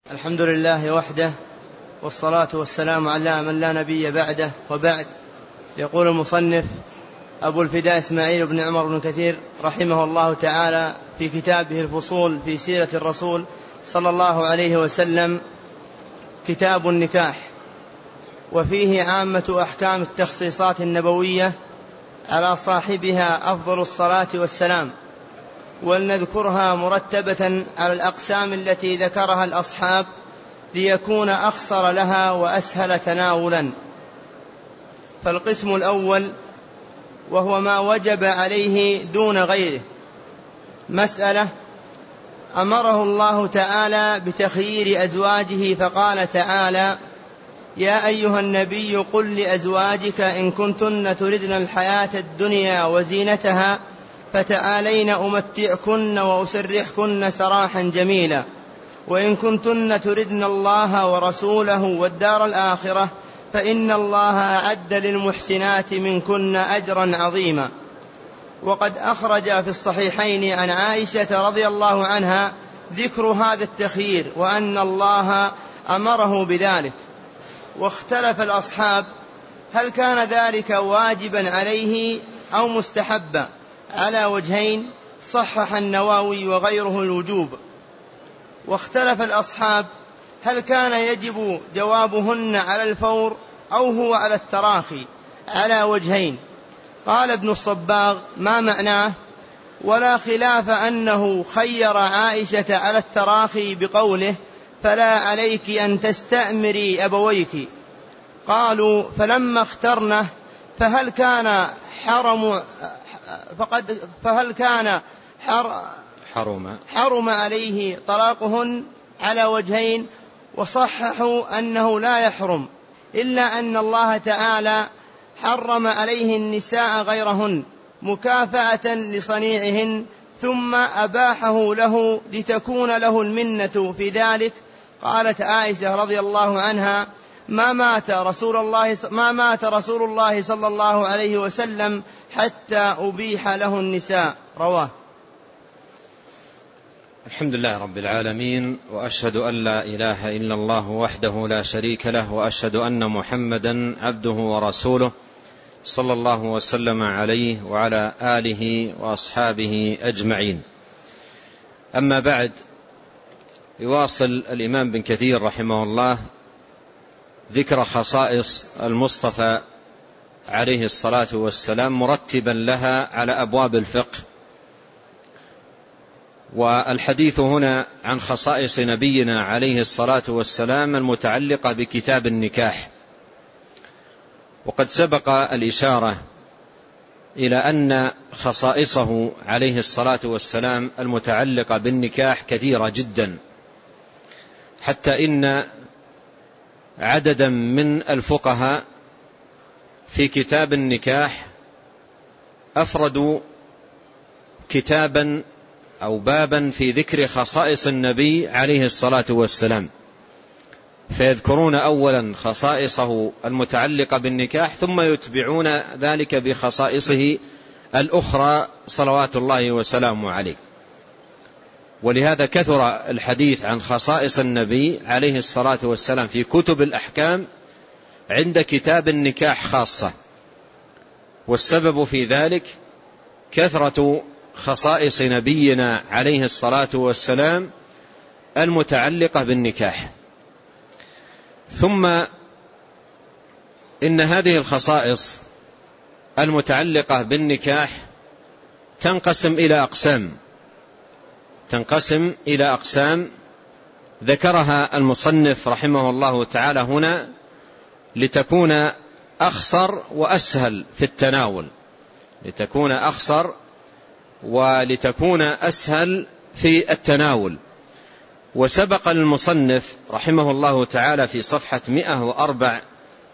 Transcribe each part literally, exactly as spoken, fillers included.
الحمد لله وحده، والصلاة والسلام على من لا نبي بعده، وبعد. يقول المصنف أبو الفداء إسماعيل بن عمر بن كثير رحمه الله تعالى في كتابه الفصول في سيرة الرسول صلى الله عليه وسلم: كتاب النكاح، وفيه عامة أحكام التخصيصات النبوية على صاحبها أفضل الصلاة والسلام، ولنذكرها مرتبة على الأقسام التي ذكرها الأصحاب ليكون أخصر لها وأسهل تناولا. فالقسم الأول وهو ما وجب عليه دون غيره. مسألة أمره الله تعالى بتخيير أزواجه، فقال تعالى: يا أيها النبي قل لأزواجك إن كنتن تردن الحياة الدنيا وزينتها فتعالين أمتعكن وأسرحكن سراحا جميلا، وإن كنتن تردن الله ورسوله والدار الآخرة فإن الله أعد للمحسنات منكن أجرا عظيما. وقد أخرج في الصحيحين عن عائشة رضي الله عنها ذكر هذا التخيير وأن الله أمره بذلك. واختلف الأصحاب هل كان ذلك واجبا عليه أو مستحبا، على وجهين صحح النووي وغيره الوجوب. واختلف الأصحاب هل كان يجب جوابهن على الفور أو هو على التراخي، على وجهين. قال ابن الصباغ: ما معناه؟ ولا خلاف أنه خير عائشة على التراخي بقوله: فلا عليك أن تستأمري أبويك. قالوا: فلما اخترنه فهل كان حرم فقد فهل كان حر حرم حرم عليه طلاقهن، على وجهين. وصححوا أنه لا يحرم، إلا أن الله تعالى حرم عليه النساء غيرهن مكافأة لصنيعهن، ثم أباحه له لتكون له المنة في ذلك. قالت عائشة رضي الله عنها: ما مات رسول الله ما مات رسول الله صلى الله عليه وسلم حتى أبيح له النساء. رواه. الحمد لله رب العالمين، وأشهد أن لا إله إلا الله وحده لا شريك له، وأشهد أن محمدا عبده ورسوله صلى الله وسلم عليه وعلى آله وأصحابه أجمعين. أما بعد، يواصل الإمام بن كثير رحمه الله ذكر خصائص المصطفى عليه الصلاة والسلام مرتبا لها على أبواب الفقه. والحديث هنا عن خصائص نبينا عليه الصلاة والسلام المتعلقة بكتاب النكاح. وقد سبق الإشارة إلى أن خصائصه عليه الصلاة والسلام المتعلقة بالنكاح كثيرة جدا، حتى إن عددا من الفقهاء في كتاب النكاح أفردوا كتابا أو بابا في ذكر خصائص النبي عليه الصلاة والسلام، فيذكرون أولا خصائصه المتعلقة بالنكاح، ثم يتبعون ذلك بخصائصه الأخرى صلوات الله وسلامه عليه. ولهذا كثر الحديث عن خصائص النبي عليه الصلاة والسلام في كتب الأحكام عند كتاب النكاح خاصة. والسبب في ذلك كثرة خصائص نبينا عليه الصلاة والسلام المتعلقة بالنكاح. ثم إن هذه الخصائص المتعلقة بالنكاح تنقسم إلى أقسام تنقسم إلى أقسام ذكرها المصنف رحمه الله تعالى هنا لتكون أخصر وأسهل في التناول لتكون أخصر ولتكون أسهل في التناول. وسبق المصنف رحمه الله تعالى في صفحة مئة وأربع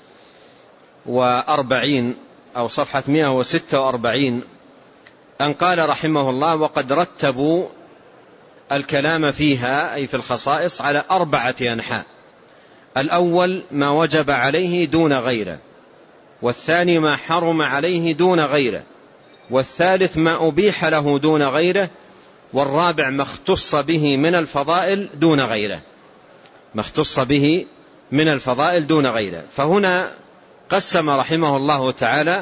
وأربعين أو صفحة مئة وستة وأربعين أن قال رحمه الله: وقد رتبوا الكلام فيها أي في الخصائص على أربعة أنحاء. الأول ما وجب عليه دون غيره، والثاني ما حرم عليه دون غيره، والثالث ما أبيح له دون غيره، والرابع ما اختص به من الفضائل دون غيره. ما اختص به من الفضائل دون غيره. فهنا قسم رحمه الله تعالى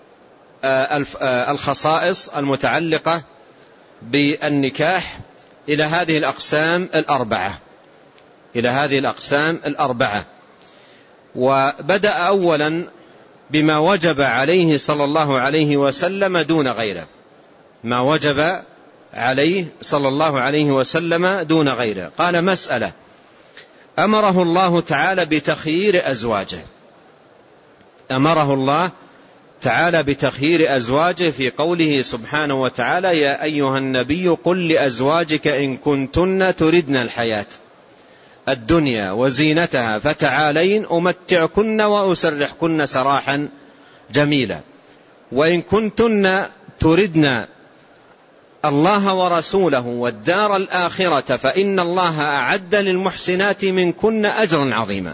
الخصائص المتعلقة بالنكاح إلى هذه الأقسام الأربعة إلى هذه الأقسام الأربعة وبدأ أولا بما وجب عليه صلى الله عليه وسلم دون غيره، ما وجب عليه صلى الله عليه وسلم دون غيره. قال: مسألة أمره الله تعالى بتخيير أزواجه، أمره الله تعالى بتخيير أزواجه في قوله سبحانه وتعالى: يا أيها النبي قل لأزواجك إن كنتن تردن الحياة الدنيا وزينتها فتعالين أمتعكن وأسرحكن سراحا جميلا، وإن كنتن تردن الله ورسوله والدار الآخرة فإن الله أعد للمحسنات منكن أجرا عظيما.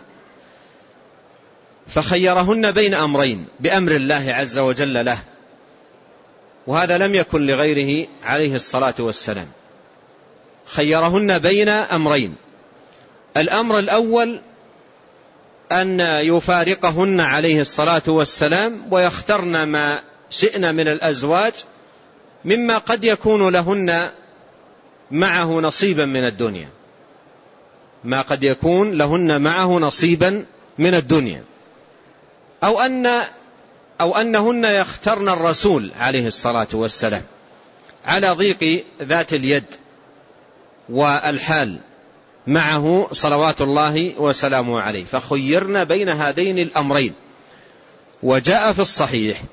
فخيرهن بين أمرين بأمر الله عز وجل له، وهذا لم يكن لغيره عليه الصلاة والسلام. خيرهن بين أمرين: الأمر الأول أن يفارقهن عليه الصلاة والسلام ويخترن ما شئن من الأزواج مما قد يكون لهن معه نصيبا من الدنيا، ما قد يكون لهن معه نصيبا من الدنيا، أو أن أو أنهن يخترن الرسول عليه الصلاة والسلام على ضيق ذات اليد والحال معه صلوات الله وسلامه عليه، فخيرن بين هذين الأمرين. وجاء في الصحيح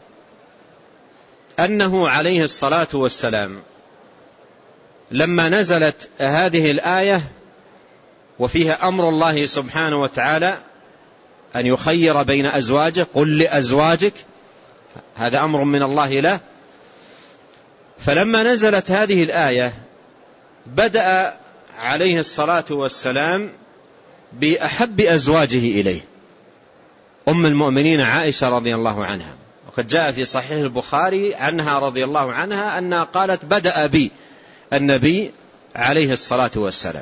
أنه عليه الصلاة والسلام لما نزلت هذه الآية وفيها أمر الله سبحانه وتعالى أن يخير بين أزواجه، قل لأزواجك، هذا أمر من الله له. فلما نزلت هذه الآية بدأ عليه الصلاة والسلام بأحب أزواجه إليه، أم المؤمنين عائشة رضي الله عنها. وقد جاء في صحيح البخاري عنها رضي الله عنها أنها قالت: بدأ بي النبي عليه الصلاة والسلام.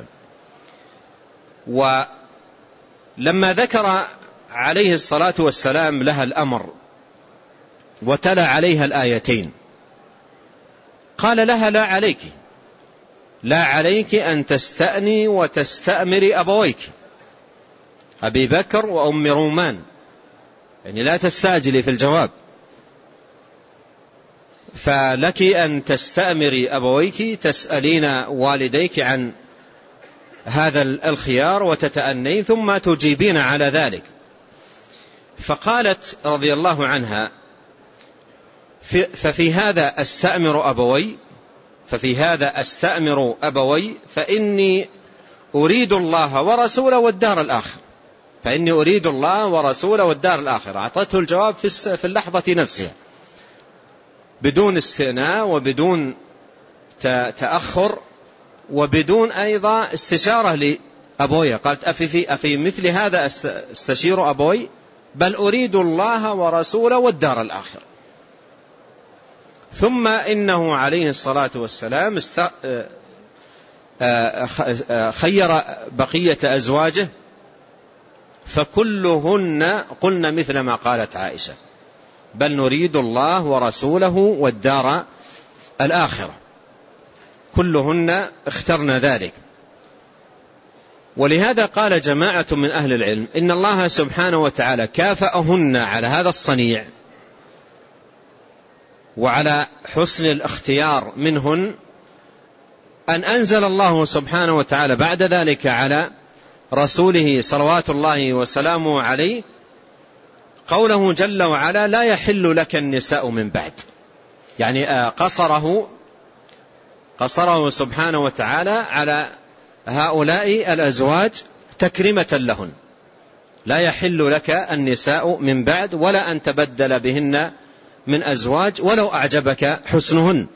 ولما ذكر عليه الصلاة والسلام لها الأمر وتلا عليها الآيتين قال لها: لا عليك لا عليك أن تستأني وتستأمري أبويك، أبي بكر وأم رومان، يعني لا تستعجلي في الجواب، فلك أن تستأمري أبويك، تسألين والديك عن هذا الخيار وتتأنين ثم تجيبين على ذلك. فقالت رضي الله عنها: ففي هذا أستأمر أبوي ففي هذا أستأمر أبوي فإني أريد الله ورسوله والدار الآخرة فإني أريد الله ورسوله والدار الآخرة. أعطته الجواب في اللحظة نفسها بدون استئناء وبدون تأخر وبدون أيضا استشارة لأبويها. قالت: أفي, في أفي مثل هذا استشير أبوي؟ بل أريد الله ورسوله والدار الآخرة. ثم إنه عليه الصلاة والسلام است... خير بقية أزواجه فكلهن قلن مثل ما قالت عائشة: بل نريد الله ورسوله والدار الآخرة. كلهن اخترن ذلك. ولهذا قال جماعة من أهل العلم إن الله سبحانه وتعالى كافأهن على هذا الصنيع وعلى حسن الاختيار منهن أن أنزل الله سبحانه وتعالى بعد ذلك على رسوله صلوات الله وسلامه عليه قوله جل وعلا: لا يحل لك النساء من بعد. يعني قصره قصره سبحانه وتعالى على هؤلاء الأزواج تكريمة لهن. لا يحل لك النساء من بعد ولا أن تبدل بهن من أزواج ولو أعجبك حسنهن.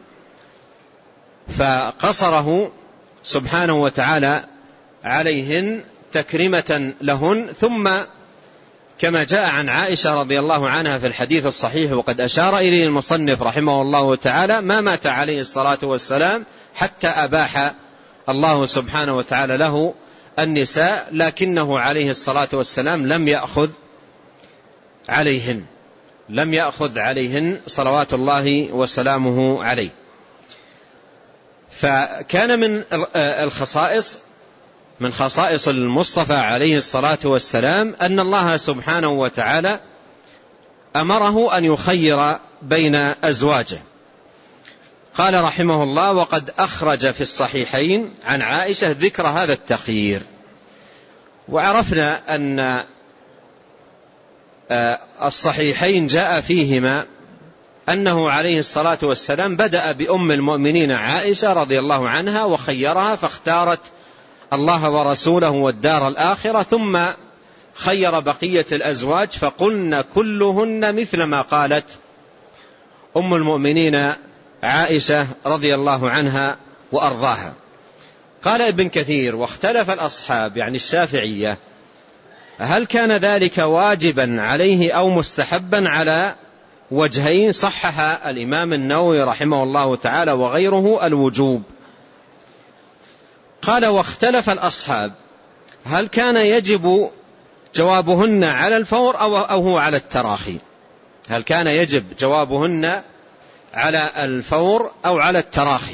فقصره سبحانه وتعالى عليهن تكريمة لهن. ثم كما جاء عن عائشة رضي الله عنها في الحديث الصحيح وقد أشار إليه المصنف رحمه الله تعالى: ما مات عليه الصلاة والسلام حتى أباح الله سبحانه وتعالى له النساء، لكنه عليه الصلاة والسلام لم يأخذ عليهن لم يأخذ عليهن صلوات الله وسلامه عليه. فكان من الخصائص من خصائص المصطفى عليه الصلاة والسلام أن الله سبحانه وتعالى أمره أن يخير بين أزواجه. قال رحمه الله: وقد أخرج في الصحيحين عن عائشة ذكر هذا التخيير. وعرفنا أن الصحيحين جاء فيهما أنه عليه الصلاة والسلام بدأ بأم المؤمنين عائشة رضي الله عنها وخيرها، فاختارت الله ورسوله والدار الآخرة، ثم خير بقية الأزواج فقلن كلهن مثل ما قالت أم المؤمنين عائشة رضي الله عنها وأرضاها. قال ابن كثير: واختلف الأصحاب يعني الشافعية هل كان ذلك واجبا عليه أو مستحبا على وجهين. صحح الإمام النووي رحمه الله تعالى وغيره الوجوب. قال: واختلف الأصحاب هل كان يجب جوابهن على الفور أو هو على التراخي. هل كان يجب جوابهن على الفور أو على التراخي.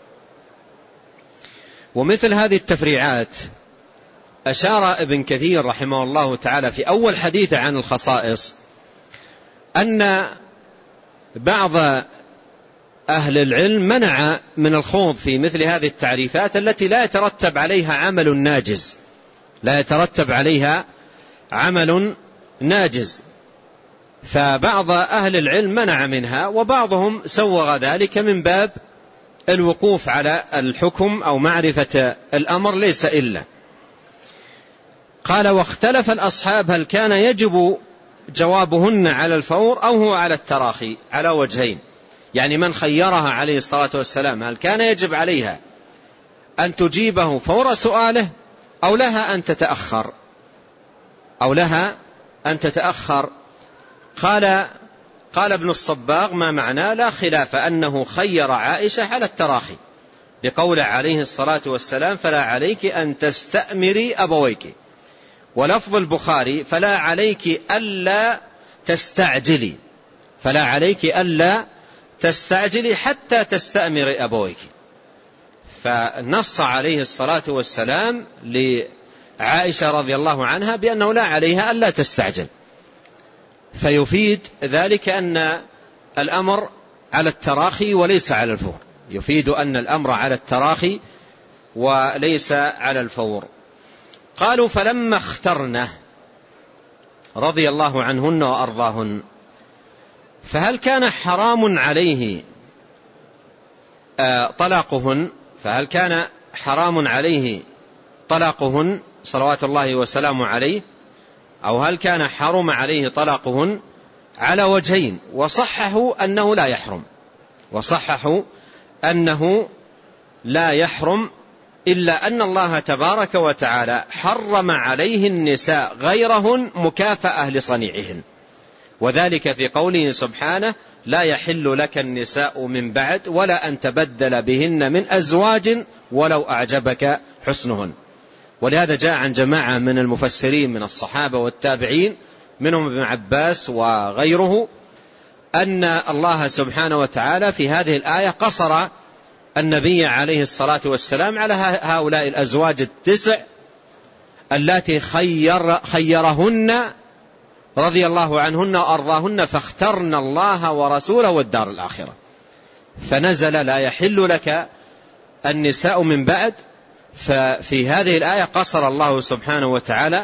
ومثل هذه التفريعات أشار ابن كثير رحمه الله تعالى في أول حديث عن الخصائص أن بعض أهل العلم منع من الخوض في مثل هذه التعريفات التي لا يترتب عليها عمل ناجز لا يترتب عليها عمل ناجز فبعض أهل العلم منع منها، وبعضهم سوغ ذلك من باب الوقوف على الحكم أو معرفة الأمر ليس إلا. قال: واختلف الأصحاب هل كان يجب جوابهن على الفور أو هو على التراخي على وجهين. يعني من خيرها عليه الصلاة والسلام هل كان يجب عليها أن تجيبه فور سؤاله أو لها أن تتأخر أو لها أن تتأخر. قال قال ابن الصباغ: ما معناه لا خلاف أنه خير عائشة على التراخي لقول عليه الصلاة والسلام: فلا عليك أن تستأمري أبويك. ولفظ البخاري: فلا عليك ألا تستعجلي فلا عليك ألا تستعجلي حتى تستأمري أبويك. فنص عليه الصلاة والسلام لعائشة رضي الله عنها بأنه لا عليها ألا تستعجل، فيفيد ذلك أن الأمر على التراخي وليس على الفور. يفيد أن الأمر على التراخي وليس على الفور. قالوا: فلما اخترنه رضي الله عنهن وأرضاهن فهل كان حرام عليه طلاقهن فهل كان حرام عليه طلاقهن صلوات الله وسلامه عليه، أو هل كان حرم عليه طلاقهن؟ على وجهين، وصححوا أنه لا يحرم وصححوا أنه لا يحرم إلا أن الله تبارك وتعالى حرم عليه النساء غيرهن مكافأة لصنيعهن، وذلك في قوله سبحانه: لا يحل لك النساء من بعد ولا أن تبدل بهن من أزواج ولو أعجبك حسنهن. ولهذا جاء عن جماعة من المفسرين من الصحابة والتابعين منهم ابن عباس وغيره أن الله سبحانه وتعالى في هذه الآية قصر النبي عليه الصلاة والسلام على هؤلاء الأزواج التسع التي خير خيرهن رضي الله عنهن وأرضاهن فاخترن الله ورسوله والدار الآخرة. فنزل: لا يحل لك النساء من بعد. ففي هذه الآية قصر الله سبحانه وتعالى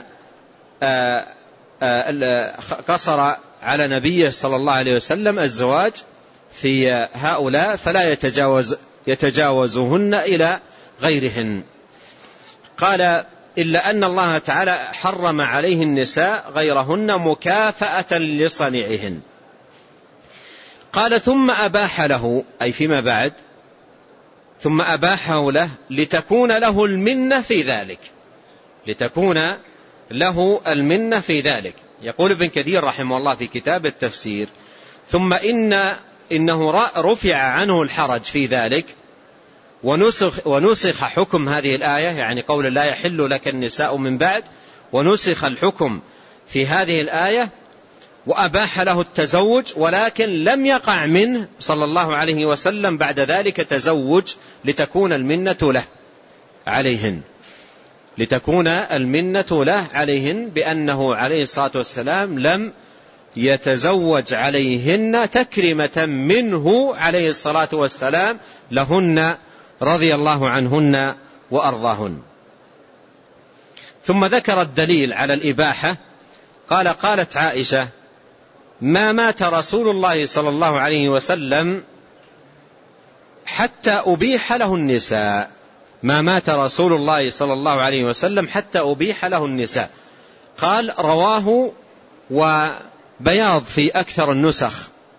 قصر على نبيه صلى الله عليه وسلم الزواج في هؤلاء فلا يتجاوز يتجاوزهن إلى غيرهن. قال: إلا أن الله تعالى حرم عليه النساء غيرهن مكافأة لصنيعهن. قال: ثم أباح له أي فيما بعد ثم أباحه له لتكون له المنة في ذلك لتكون له المنة في ذلك. يقول ابن كثير رحمه الله في كتاب التفسير: ثم إن إنه رفع عنه الحرج في ذلك ونسخ, ونسخ حكم هذه الآية، يعني قول لا يحل لك النساء من بعد، ونسخ الحكم في هذه الآية وأباح له التزوج، ولكن لم يقع منه صلى الله عليه وسلم بعد ذلك تزوج لتكون المنة له عليهن، لتكون المنة له عليهن بأنه عليه الصلاة والسلام لم يتزوج عليهن تكرمة منه عليه الصلاة والسلام لهن رضي الله عنهن وأرضاهن. ثم ذكر الدليل على الإباحة، قال قالت عائشة: ما مات رسول الله صلى الله عليه وسلم حتى أبيح له النساء، ما مات رسول الله صلى الله عليه وسلم حتى أبيح له النساء. قال رواه وبياض في أكثر النسخ،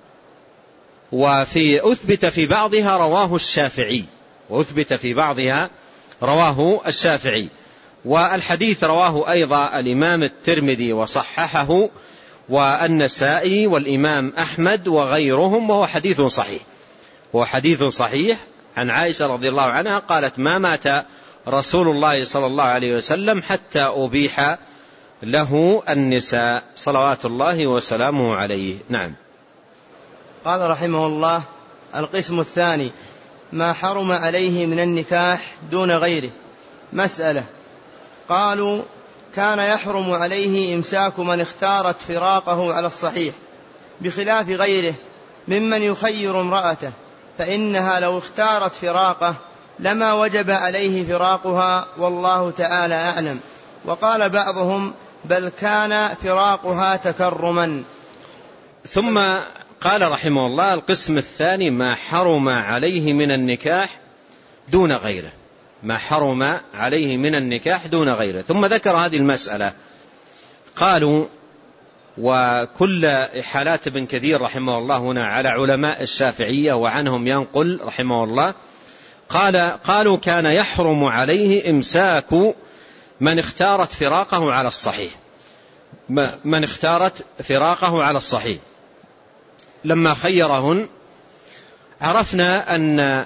وفي أثبت في بعضها رواه الشافعي، وأثبت في بعضها رواه الشافعي، والحديث رواه أيضا الإمام الترمذي وصححه والنسائي والإمام أحمد وغيرهم، وهو حديث صحيح، هو حديث صحيح عن عائشة رضي الله عنها قالت: ما مات رسول الله صلى الله عليه وسلم حتى أبيح له النساء صلوات الله وسلامه عليه. نعم. قال رحمه الله: القسم الثاني ما حرم عليه من النكاح دون غيره. مسألة. قالوا: كان يحرم عليه إمساك من اختارت فراقه على الصحيح، بخلاف غيره ممن يخير امرأته، فإنها لو اختارت فراقه لما وجب عليه فراقها، والله تعالى أعلم. وقال بعضهم: بل كان فراقها تكرما. ثم قال رحمه الله: القسم الثاني ما حرم عليه من النكاح دون غيره، ما حرم عليه من النكاح دون غيره. ثم ذكر هذه المسألة. قالوا: وكل حالات ابن كثير رحمه الله هنا على علماء الشافعية وعنهم ينقل رحمه الله، قال قالوا: كان يحرم عليه إمساك من اختارت فراقه على الصحيح، من اختارت فراقه على الصحيح. لما خيرهن عرفنا أن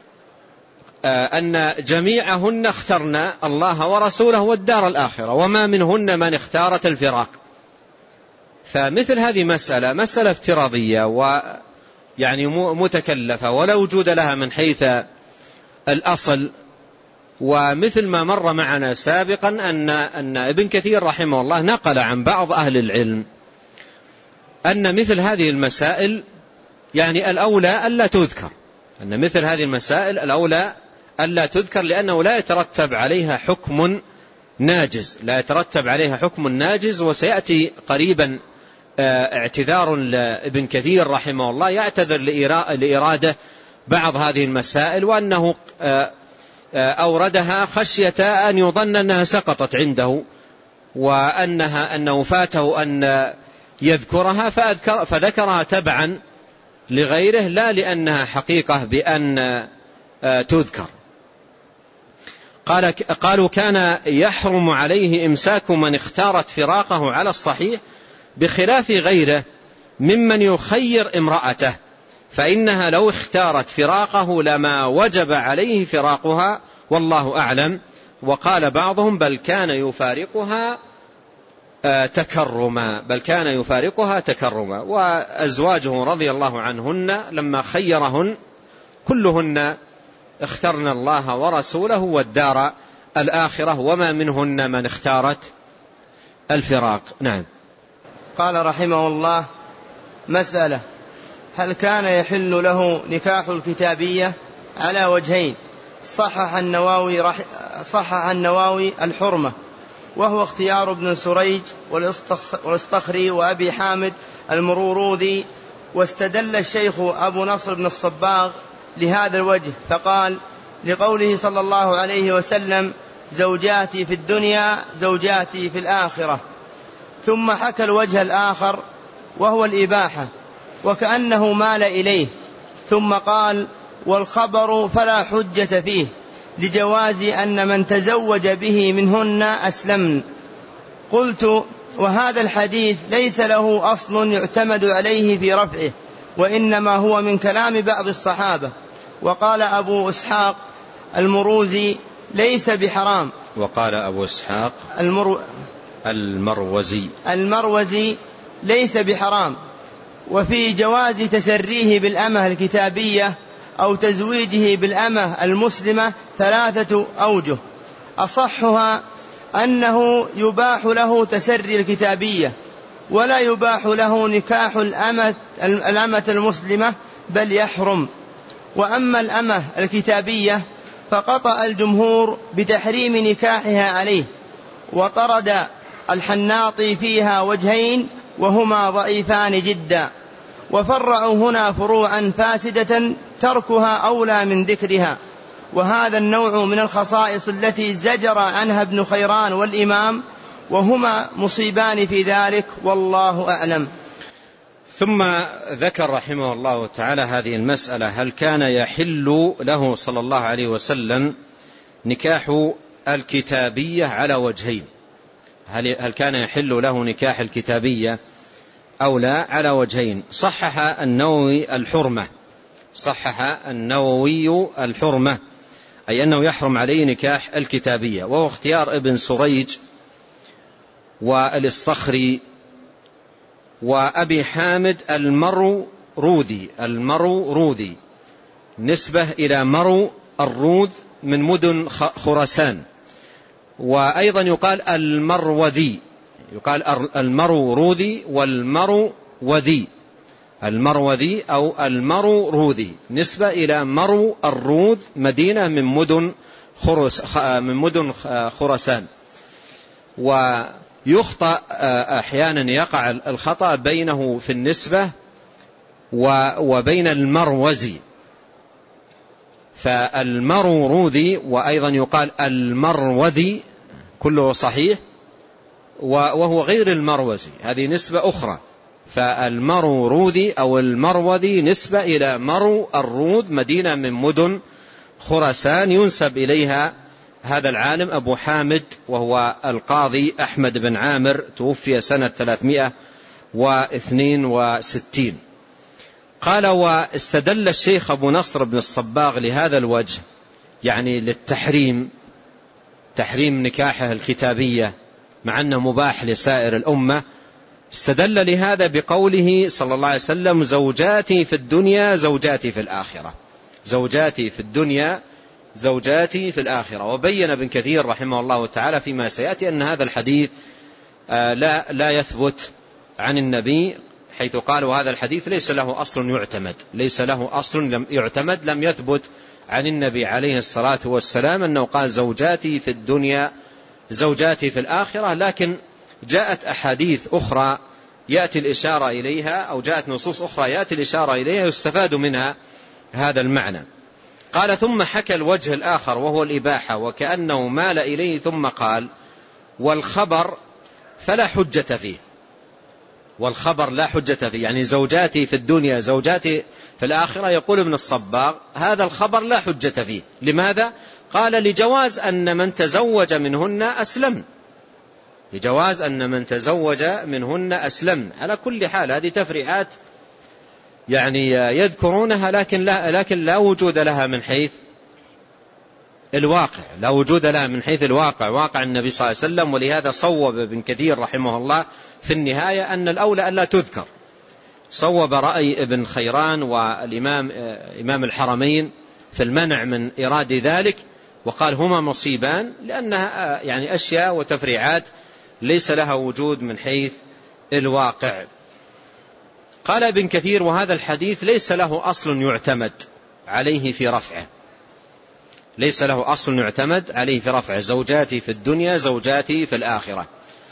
أن جميعهن اخترن الله ورسوله والدار الآخرة، وما منهن من اختارت الفراق. فمثل هذه مسألة مسألة افتراضية ويعني متكلفة ولا وجود لها من حيث الأصل. ومثل ما مر معنا سابقا أن, أن ابن كثير رحمه الله نقل عن بعض أهل العلم أن مثل هذه المسائل يعني الأولى ألا تذكر، أن مثل هذه المسائل الأولى ألا تذكر، لأنه لا يترتب عليها حكم ناجز، لا يترتب عليها حكم ناجز. وسيأتي قريبا اعتذار لابن كثير رحمه الله يعتذر لإرادة بعض هذه المسائل، وأنه أوردها خشية أن يظن أنها سقطت عنده وأنها أنه فاته أن يذكرها فأذكر فذكرها تبعا لغيره، لا لأنها حقيقة بأن تذكر. قال قالوا: كان يحرم عليه إمساك من اختارت فراقه على الصحيح، بخلاف غيره ممن يخير امرأته، فإنها لو اختارت فراقه لما وجب عليه فراقها، والله أعلم. وقال بعضهم: بل كان يفارقها تكرما، بل كان يفارقها تكرما. وأزواجه رضي الله عنهن لما خيرهن كلهن اخترن الله ورسوله والدار الآخرة، وما منهن من اختارت الفراق. نعم. قال رحمه الله: مسألة. هل كان يحل له نكاح الكتابية؟ على وجهين. صحح النووي, رح... صحح النووي الحرمة، وهو اختيار ابن سريج والاستخري وأبي حامد المروروذي. واستدل الشيخ أبو نصر بن الصباغ لهذا الوجه فقال: لقوله صلى الله عليه وسلم: زوجاتي في الدنيا زوجاتي في الآخرة. ثم حكى الوجه الآخر وهو الإباحة، وكأنه مال إليه، ثم قال: والخبر فلا حجة فيه، لجواز أن من تزوج به منهن أسلمن. قلت: وهذا الحديث ليس له أصل يعتمد عليه في رفعه، وإنما هو من كلام بعض الصحابة. وقال أبو إسحاق: المروزي ليس بحرام. وقال أبو إسحاق المرو... المروزي المروزي ليس بحرام. وفي جواز تسريه بالأمة الكتابية أو تزويجه بالأمة المسلمة ثلاثة أوجه، أصحها أنه يباح له تسري الكتابية ولا يباح له نكاح الأمة, الأمة المسلمة بل يحرم. وأما الأمة الكتابية فقطع الجمهور بتحريم نكاحها عليه، وطرد الحناطي فيها وجهين وهما ضعيفان جدا، وفرعوا هنا فروعا فاسدة تركها أولى من ذكرها. وهذا النوع من الخصائص التي زجر عنها ابن خيران والإمام، وهما مصيبان في ذلك، والله أعلم. ثم ذكر رحمه الله تعالى هذه المسألة: هل كان يحل له صلى الله عليه وسلم نكاح الكتابية على وجهين؟ هل كان يحل له نكاح الكتابية أو لا؟ على وجهين. صحح النووي الحرمة صحح النووي الحرمة أي أنه يحرم عليه نكاح الكتابية، وهو اختيار ابن سريج والاسطخري وأبي حامد المروذي المروذي نسبة إلى مرو الروذ من مدن خراسان، وأيضا يقال المروذي، يقال المروذي والمروذي المروذي أو المروذي نسبة إلى مرو الروذ مدينة من مدن خرس من مدن خراسان. ويخطأ أحيانا، يقع الخطأ بينه في النسبة وبين المروزي، فالمروذي وأيضا يقال المروذي كله صحيح، وهو غير المروزي، هذه نسبة أخرى. فالمروذي أو المروذي نسبة إلى مرو الروذ مدينة من مدن خراسان، ينسب إليها هذا العالم أبو حامد، وهو القاضي أحمد بن عامر، توفي سنة ثلاثمائة واثنين وستين. قال: واستدل الشيخ أبو نصر بن الصباغ لهذا الوجه، يعني للتحريم، تحريم نكاحه الكتابية مع أنه مباح لسائر الأمة، استدل لهذا بقوله صلى الله عليه وسلم: زوجاتي في الدنيا زوجاتي في الآخرة، زوجاتي في الدنيا زوجاتي في الآخرة. وبين ابن كثير رحمه الله تعالى فيما سيأتي أن هذا الحديث لا, لا يثبت عن النبي، حيث قال: وهذا الحديث ليس له أصل يعتمد، ليس له أصل لم يعتمد، لم يثبت عن النبي عليه الصلاة والسلام أنه قال زوجاتي في الدنيا زوجاتي في الآخرة. لكن جاءت أحاديث أخرى يأتي الإشارة إليها، أو جاءت نصوص أخرى يأتي الإشارة إليها يستفاد منها هذا المعنى. قال: ثم حكى الوجه الآخر وهو الإباحة، وكأنه مال إليه ثم قال: والخبر فلا حجة فيه. والخبر لا حجة فيه، يعني زوجاتي في الدنيا زوجاتي في الآخرة. يقول ابن الصباغ: هذا الخبر لا حجة فيه. لماذا؟ قال: لجواز أن من تزوج منهن أسلم، لجواز أن من تزوج منهن أسلم. على كل حال هذه تفريعات يعني يذكرونها، لكن لا, لكن لا وجود لها من حيث الواقع، لا وجود لها من حيث الواقع، واقع النبي صلى الله عليه وسلم. ولهذا صوب ابن كثير رحمه الله في النهاية أن الأولى ألا تذكر. صوب رأي ابن خيران والإمام إمام الحرمين في المنع من إراد ذلك، وقال هما مصيبان، لأنها يعني أشياء وتفريعات ليس لها وجود من حيث الواقع. قال ابن كثير: وهذا الحديث ليس له أصل يعتمد عليه في رفعه، ليس له أصل يعتمد عليه في رفعه، زوجاتي في الدنيا زوجاتي في الآخرة.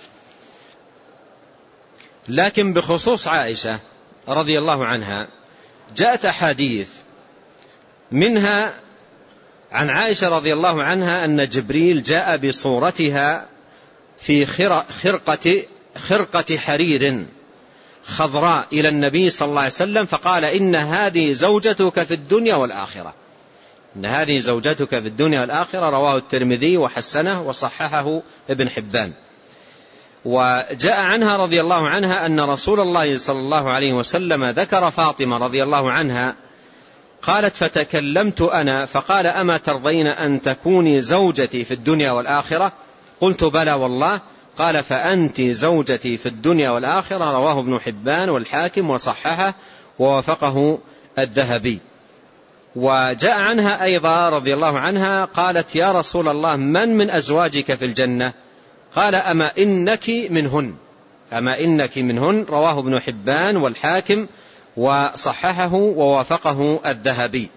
لكن بخصوص عائشة رضي الله عنها جاءت أحاديث، منها عن عائشة رضي الله عنها أن جبريل جاء بصورتها في خرقة, خرقة حرير خضراء إلى النبي صلى الله عليه وسلم، فقال: إن هذه زوجتك في الدنيا والآخرة، إن هذه زوجتك في الدنيا والآخرة. رواه الترمذي وحسنه وصححه ابن حبان. وجاء عنها رضي الله عنها أن رسول الله صلى الله عليه وسلم ذكر فاطمة رضي الله عنها قالت فتكلمت أنا فقال أما ترضين أن تكوني زوجتي في الدنيا والآخرة؟ قلت بلى والله. قال فأنت زوجتي في الدنيا والآخرة. رواه ابن حبان والحاكم وصححه ووافقه الذهبي. وجاء عنها أيضا رضي الله عنها قالت يا رسول الله من من أزواجك في الجنة؟ قال أما إنك منهن، أما إنك منهن. رواه ابن حبان والحاكم وصححه ووافقه الذهبي.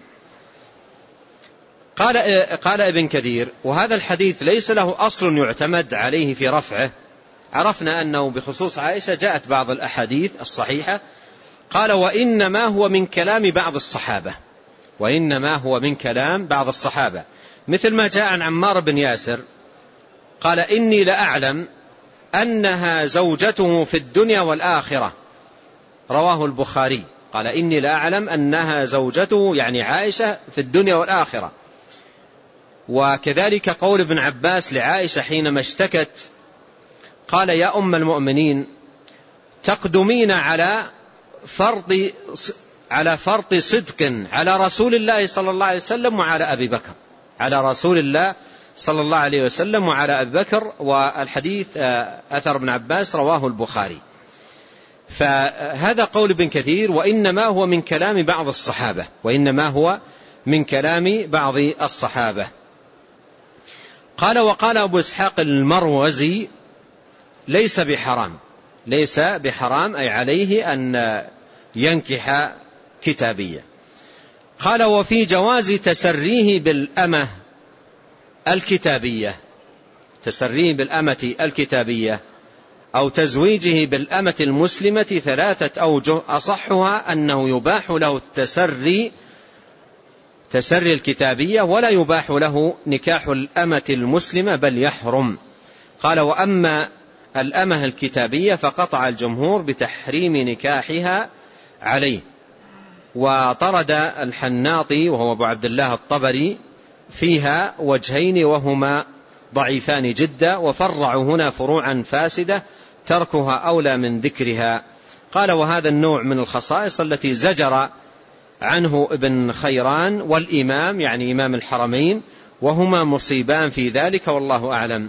قال, قال ابن كثير وهذا الحديث ليس له أصل يعتمد عليه في رفعه. عرفنا أنه بخصوص عائشة جاءت بعض الأحاديث الصحيحة. قال وإنما هو من كلام بعض الصحابة، وإنما هو من كلام بعض الصحابة، مثل ما جاء عن عمار بن ياسر قال إني لأعلم أنها زوجته في الدنيا والآخرة. رواه البخاري. قال إني لأعلم أنها زوجته يعني عائشة في الدنيا والآخرة. وكذلك قول ابن عباس لعائشة حينما اشتكت قال يا أم المؤمنين تقدمين على فرض على فرط صدق على رسول الله صلى الله عليه وسلم وعلى أبي بكر، على رسول الله صلى الله عليه وسلم وعلى أبي بكر. والحديث أثر ابن عباس رواه البخاري. فهذا قول ابن كثير وإنما هو من كلام بعض الصحابة، وإنما هو من كلام بعض الصحابة. قال وقال أبو إسحاق المروزي ليس بحرام، ليس بحرام أي عليه أن ينكح كتابية. قال وفي جواز تسريه بالأمة الكتابية، تسريه بالأمة الكتابية أو تزويجه بالأمة المسلمة ثلاثة أوجه، أصحها أنه يباح له التسري تسري الكتابية ولا يباح له نكاح الأمة المسلمة بل يحرم. قال وأما الأمة الكتابية فقطع الجمهور بتحريم نكاحها عليه. وطرد الحناطي وهو أبو عبد الله الطبري فيها وجهين وهما ضعيفان جدا، وفرعوا هنا فروعا فاسدة تركها أولى من ذكرها. قال وهذا النوع من الخصائص التي زجر عنه ابن خيران والإمام يعني إمام الحرمين، وهما مصيبان في ذلك والله أعلم.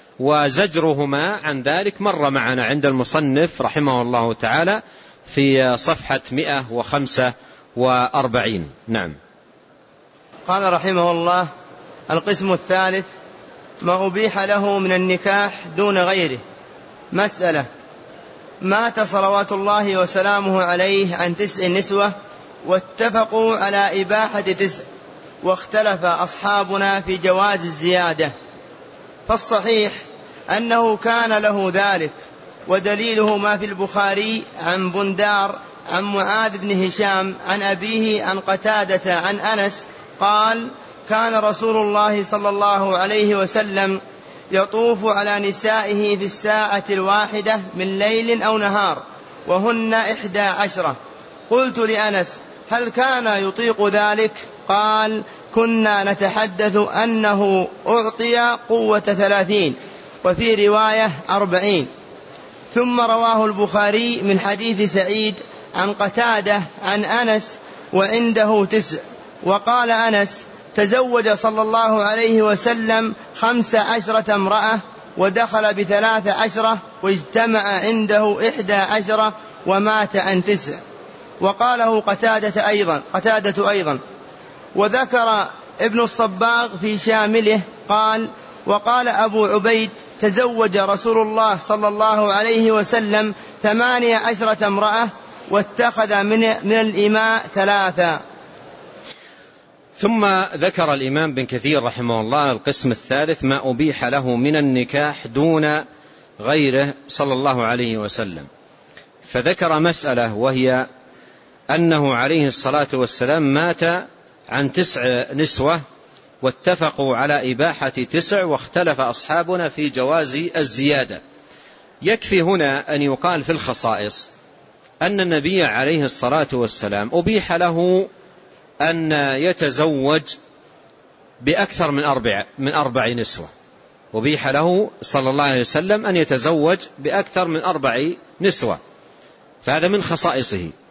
وزجرهما عن ذلك مر معنا عند المصنف رحمه الله تعالى في صفحة مئة وخمسة وأربعين. نعم. قال رحمه الله القسم الثالث ما أبيح له من النكاح دون غيره. مسألة: مات صلوات الله وسلامه عليه عن تسع نسوة واتفقوا على إباحة تسع، واختلف أصحابنا في جواز الزيادة. فالصحيح أنه كان له ذلك، ودليله ما في البخاري عن بندار عن معاذ بن هشام عن أبيه عن قتادة عن أنس قال: كان رسول الله صلى الله عليه وسلم يطوف على نسائه في الساعة الواحدة من ليل أو نهار وهن إحدى عشرة. قلت لأنس: هل كان يطيق ذلك؟ قال: كنا نتحدث أنه أعطي قوة ثلاثين، وفي رواية أربعين. ثم رواه البخاري من حديث سعيد عن قتادة عن أنس وعنده تسع. وقال أنس: تزوج صلى الله عليه وسلم خمس عشرة امرأة ودخل بثلاث عشرة واجتمع عنده إحدى عشرة ومات عن تسع. وقاله قتادة أيضا, قتادة أيضا. وذكر ابن الصباغ في شامله قال: وقال أبو عبيد: تزوج رسول الله صلى الله عليه وسلم ثمانية عشرة امرأة واتخذ من, من الإماء ثلاثة. ثم ذكر الإمام بن كثير رحمه الله القسم الثالث ما أبيح له من النكاح دون غيره صلى الله عليه وسلم. فذكر مسألة وهي أنه عليه الصلاة والسلام مات عن تسع نسوة واتفقوا على إباحة تسع، واختلف أصحابنا في جواز الزيادة. يكفي هنا أن يقال في الخصائص أن النبي عليه الصلاة والسلام أبيح له أن يتزوج بأكثر من أربع, من أربع نسوة. أبيح له صلى الله عليه وسلم أن يتزوج بأكثر من أربع نسوة، فهذا من خصائصه.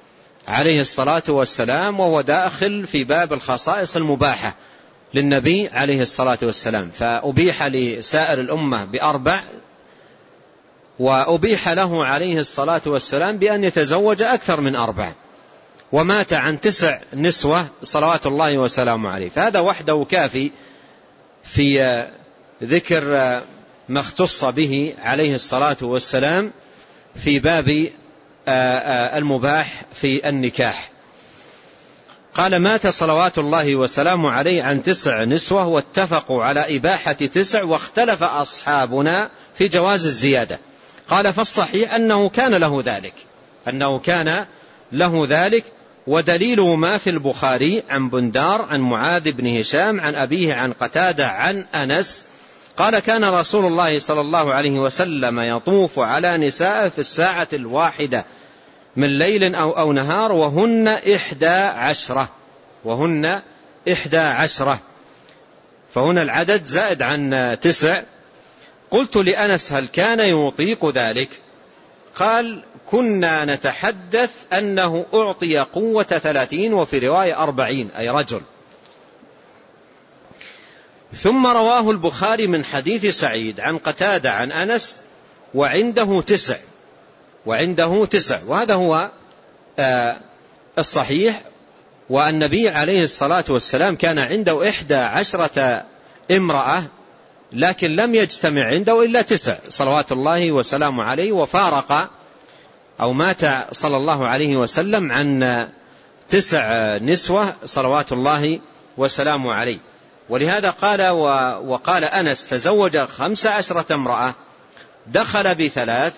عليه الصلاة والسلام، وهو داخل في باب الخصائص المباحة للنبي عليه الصلاة والسلام. فأبيح لسائر الأمة بأربع، وأبيح له عليه الصلاة والسلام بأن يتزوج أكثر من أربع، ومات عن تسع نسوة صلوات الله وسلامه عليه. فهذا وحده كافي في ذكر ما اختص به عليه الصلاة والسلام في باب المباح في النكاح. قال: مات صلوات الله وسلامه عليه عن تسع نسوة، واتفقوا على إباحة تسع، واختلف أصحابنا في جواز الزيادة. قال: فالصحيح أنه كان له ذلك أنه كان له ذلك ودليله ما في البخاري عن بندار عن معاذ بن هشام عن أبيه عن قتادة عن أنس قال: كان رسول الله صلى الله عليه وسلم يطوف على نساء في الساعة الواحدة من ليل أو, أو نهار، وهن إحدى عشرة وهن إحدى عشرة فهنا العدد زائد عن تسع. قلت لأنس: هل كان يطيق ذلك؟ قال: كنا نتحدث أنه أعطي قوة ثلاثين، وفي رواية أربعين، أي رجل. ثم رواه البخاري من حديث سعيد عن قتادة عن أنس وعنده تسع وعنده تسع وهذا هو آه الصحيح. والنبي عليه الصلاة والسلام كان عنده إحدى عشرة امرأة، لكن لم يجتمع عنده إلا تسع صلوات الله وسلامه عليه، وفارق أو مات صلى الله عليه وسلم عن تسع نسوة صلوات الله وسلامه عليه. ولهذا قال وقال أنس: تزوج خمس عشرة امرأة، دخل بثلاث،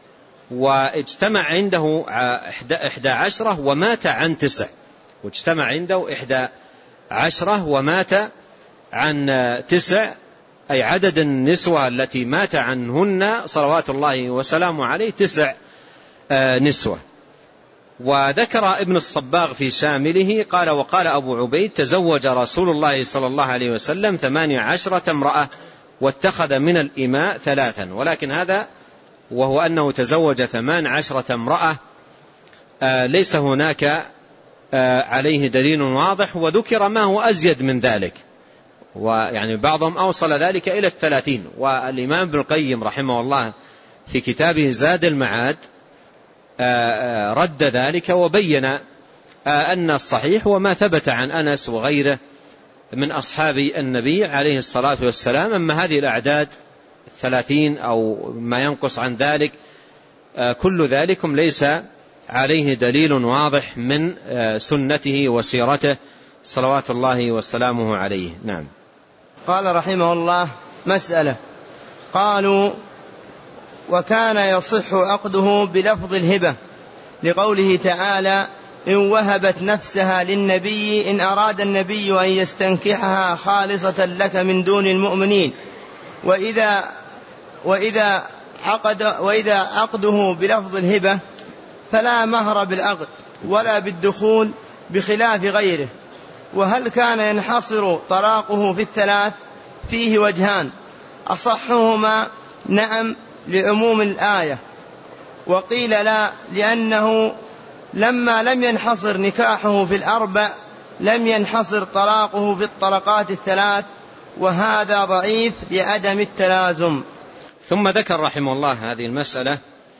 واجتمع عنده إحدى عشرة ومات عن تسع، واجتمع عنده إحدى عشرة ومات عن تسع، أي عدد النسوة التي مات عنهن صلوات الله وسلامه عليه تسع نسوة. وذكر ابن الصباغ في شامله قال: وقال أبو عبيد: تزوج رسول الله صلى الله عليه وسلم ثمانية عشرة امرأة، واتخذ من الإماء ثلاثا. ولكن هذا وهو أنه تزوج ثمان عشرة امرأة آه ليس هناك آه عليه دليل واضح، وذكر ما هو أزيد من ذلك، ويعني بعضهم أوصل ذلك إلى الثلاثين. والإمام ابن القيم رحمه الله في كتابه زاد المعاد آه رد ذلك، وبين آه أن الصحيح وما ثبت عن أنس وغيره من أصحاب النبي عليه الصلاة والسلام. أما هذه الأعداد الثلاثين أو ما ينقص عن ذلك آه كل ذلكم ليس عليه دليل واضح من آه سنته وسيرته صلوات الله وسلامه عليه. نعم. قال رحمه الله: مسألة. قالوا: وكان يصح عقده بلفظ الهبة، لقوله تعالى: إن وهبت نفسها للنبي إن أراد النبي أن يستنكحها خالصة لك من دون المؤمنين. وإذا وإذا عقد وإذا عقده بلفظ الهبة فلا مهر بالعقد ولا بالدخول بخلاف غيره. وهل كان ينحصر طلاقه في الثلاث؟ فيه وجهان، أصحهما نعم لعموم الآية، وقيل لا، لأنه لما لم ينحصر نكاحه في الأربع لم ينحصر طلاقه في الطلقات الثلاث، وهذا ضعيف لعدم التلازم. ثم ذكر رحمه الله هذه المسألة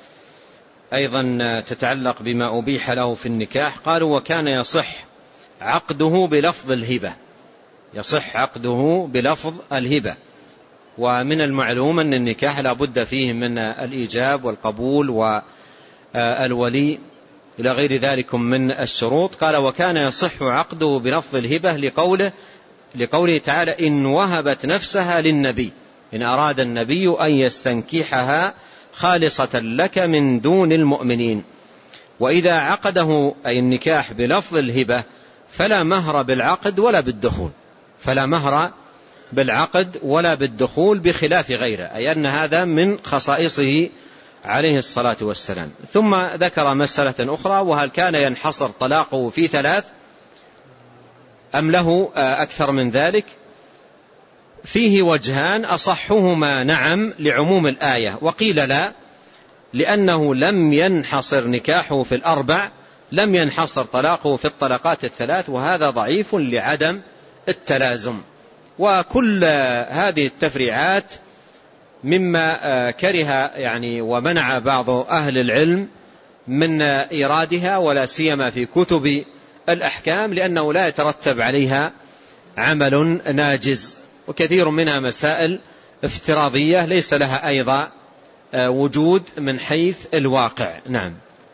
أيضا تتعلق بما أبيح له في النكاح. قالوا: وكان يصح عقده بلفظ الهبة، يصح عقده بلفظ الهبة. ومن المعلوم أن النكاح لا بد فيه من الإيجاب والقبول والولي إلى غير ذلك من الشروط. قال: وكان يصح عقده بلفظ الهبة لقوله, لقوله تعالى: إن وهبت نفسها للنبي إن أراد النبي أن يستنكحها خالصة لك من دون المؤمنين. وإذا عقده أي النكاح بلفظ الهبة فلا مهر بالعقد ولا بالدخول فلا مهر بالعقد ولا بالدخول بخلاف غيره، أي أن هذا من خصائصه عليه الصلاة والسلام. ثم ذكر مسألة أخرى: وهل كان ينحصر طلاقه في ثلاث أم له أكثر من ذلك؟ فيه وجهان، أصحهما نعم لعموم الآية، وقيل لا، لأنه لم ينحصر نكاحه في الأربع لم ينحصر طلاقه في الطلقات الثلاث، وهذا ضعيف لعدم التلازم. وكل هذه التفريعات مما كره يعني ومنع بعض أهل العلم من إيرادها، ولا سيما في كتب الأحكام، لأنه لا يترتب عليها عمل ناجز، وكثير منها مسائل افتراضية ليس لها أيضا وجود من حيث الواقع. نعم.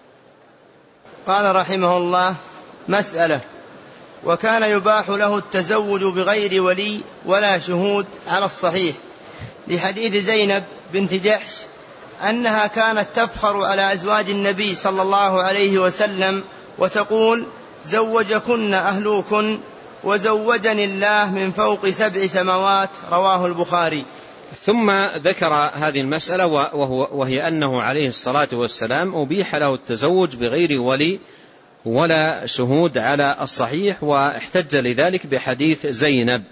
قال رحمه الله: مسألة: وكان يباح له التزوج بغير ولي ولا شهود على الصحيح، لحديث زينب بنت جحش أنها كانت تفخر على أزواج النبي صلى الله عليه وسلم وتقول: زوجكن أهلوكن وزوجني الله من فوق سبع سماوات. رواه البخاري. ثم ذكر هذه المسألة وهو وهي أنه عليه الصلاة والسلام أبيح له التزوج بغير ولي ولا شهود على الصحيح، واحتج لذلك بحديث زينب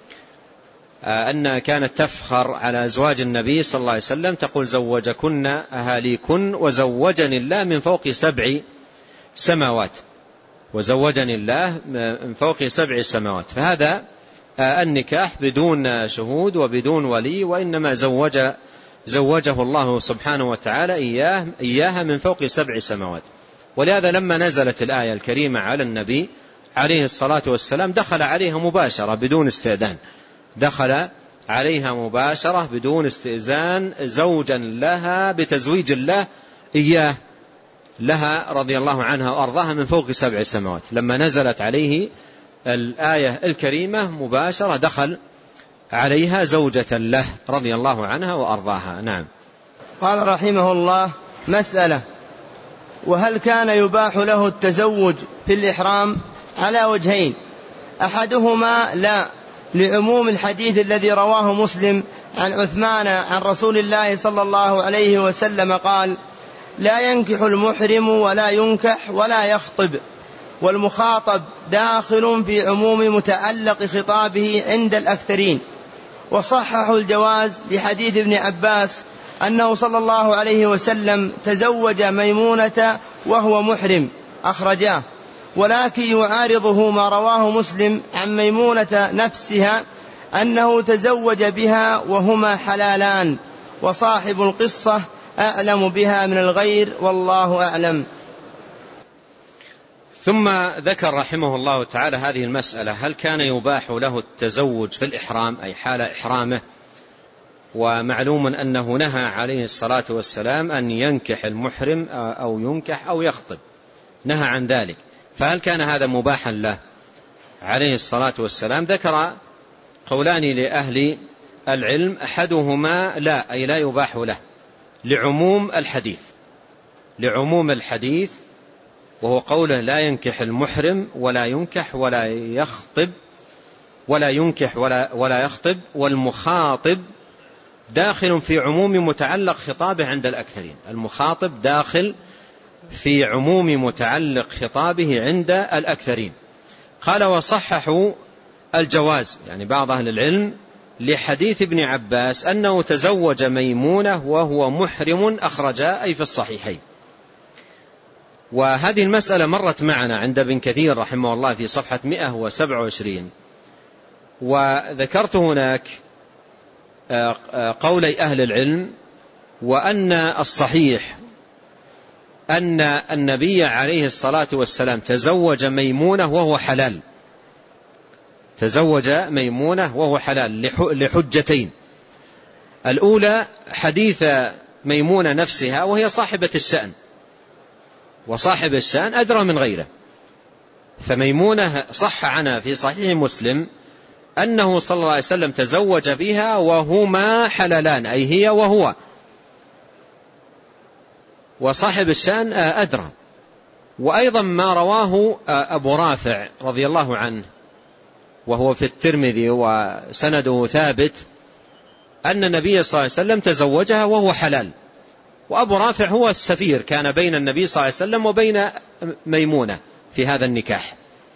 أنها كانت تفخر على أزواج النبي صلى الله عليه وسلم تقول: زوجكن أهاليكن وزوجني الله من فوق سبع سماوات، وزوجني الله من فوق سبع سماوات. فهذا النكاح بدون شهود وبدون ولي، وإنما زوج زوجه الله سبحانه وتعالى إياه إياها من فوق سبع سماوات. ولهذا لما نزلت الآية الكريمة على النبي عليه الصلاة والسلام دخل عليها مباشرة بدون استئذان، دخل عليها مباشرة بدون استئذان زوجا لها بتزويج الله إياه لها رضي الله عنها وأرضاها من فوق سبع سماوات. لما نزلت عليه الآية الكريمة مباشرة دخل عليها زوجة له رضي الله عنها وأرضاها. نعم. قال رحمه الله: مسألة: وهل كان يباح له التزوج في الإحرام؟ على وجهين: أحدهما لا، لعموم الحديث الذي رواه مسلم عن عثمان عن رسول الله صلى الله عليه وسلم قال: لا ينكح المحرم ولا ينكح ولا يخطب، والمخاطب داخل في عموم متعلق خطابه عند الأكثرين. وصححوا الجواز لحديث ابن عباس أنه صلى الله عليه وسلم تزوج ميمونة وهو محرم، أخرجاه. ولكن يعارضه ما رواه مسلم عن ميمونة نفسها أنه تزوج بها وهما حلالان، وصاحب القصة أعلم بها من الغير، والله أعلم. ثم ذكر رحمه الله تعالى هذه المسألة: هل كان يباح له التزوج في الإحرام أي حال إحرامه؟ ومعلوم أنه نهى عليه الصلاة والسلام أن ينكح المحرم أو ينكح أو يخطب، نهى عن ذلك. فهل كان هذا مباحا له عليه الصلاة والسلام؟ ذكر قولان لأهل العلم: أحدهما لا، أي لا يباح له، لعموم الحديث لعموم الحديث وهو قوله: لا ينكح المحرم ولا ينكح ولا يخطب ولا ينكح ولا, ولا يخطب، والمخاطب داخل في عموم متعلق خطابه عند الأكثرين. المخاطب داخل في عموم متعلق خطابه عند الأكثرين. قال: وصححوا الجواز، يعني بعض أهل العلم، لحديث ابن عباس أنه تزوج ميمونة وهو محرم، أخرجا أي في الصحيحين. وهذه المسألة مرت معنا عند ابن كثير رحمه الله في صفحة مئة وسبعة وعشرين. وذكرت هناك قولي أهل العلم، وأن الصحيح أن النبي عليه الصلاة والسلام تزوج ميمونة وهو حلال، تزوج ميمونة وهو حلال لحجتين: الأولى حديث ميمونة نفسها، وهي صاحبة الشأن، وصاحب الشأن أدرى من غيره. فميمونة صح عنها في صحيح مسلم أنه صلى الله عليه وسلم تزوج بها وهما حلالان، أي هي وهو، وصاحب الشأن أدرى. وأيضا ما رواه أبو رافع رضي الله عنه وهو في الترمذي وسنده ثابت أن النبي صلى الله عليه وسلم تزوجها وهو حلال. وأبو رافع هو السفير، كان بين النبي صلى الله عليه وسلم وبين ميمونة في هذا النكاح.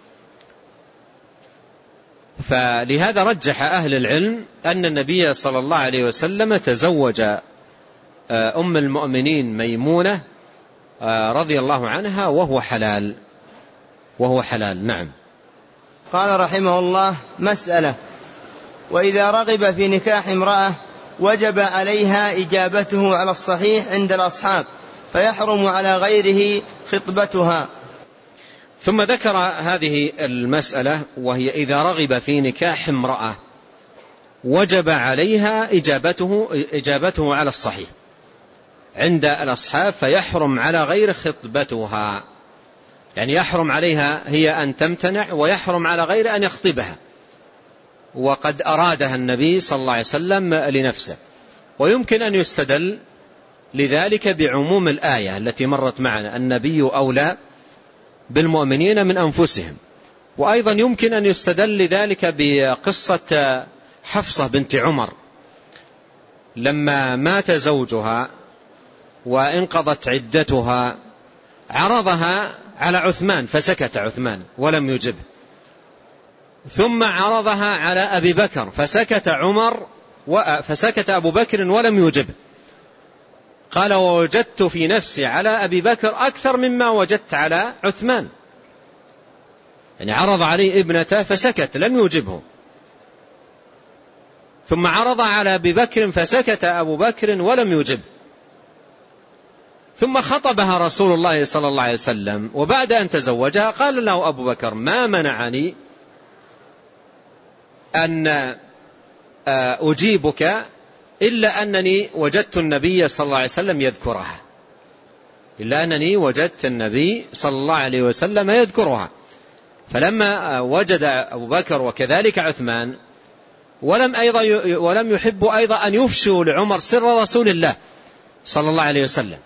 فلهذا رجح أهل العلم أن النبي صلى الله عليه وسلم تزوج أم المؤمنين ميمونة رضي الله عنها وهو حلال وهو حلال. نعم. قال رحمه الله: مسألة: وإذا رغب في نكاح امرأة وجب عليها إجابته على الصحيح عند الأصحاب، فيحرم على غيره خطبتها. ثم ذكر هذه المسألة، وهي إذا رغب في نكاح امرأة وجب عليها إجابته, إجابته على الصحيح عند الأصحاب، فيحرم على غير خطبتها. يعني يحرم عليها هي أن تمتنع، ويحرم على غير أن يخطبها، وقد أرادها النبي صلى الله عليه وسلم لنفسه. ويمكن أن يستدل لذلك بعموم الآية التي مرت معنا: النبي أولى بالمؤمنين من أنفسهم. وأيضا يمكن أن يستدل لذلك بقصة حفصة بنت عمر لما مات زوجها وانقضت عدتها، عرضها على عثمان فسكت عثمان ولم يجبه، ثم عرضها على أبي بكر فسكت عمر فسكت أبو بكر ولم يجبه. قال: ووجدت في نفسي على أبي بكر أكثر مما وجدت على عثمان. يعني عرض عليه ابنته فسكت لم يجبه، ثم عرض على أبي بكر فسكت أبو بكر ولم يجبه، ثم خطبها رسول الله صلى الله عليه وسلم، وبعد أن تزوجها قال له أبو بكر: ما منعني أن أجيبك إلا أنني وجدت النبي صلى الله عليه وسلم يذكرها إلا أنني وجدت النبي صلى الله عليه وسلم يذكرها. فلما وجد أبو بكر وكذلك عثمان ولم أيضا ولم يحبوا أيضا أن يفشوا لعمر سر رسول الله صلى الله عليه وسلم،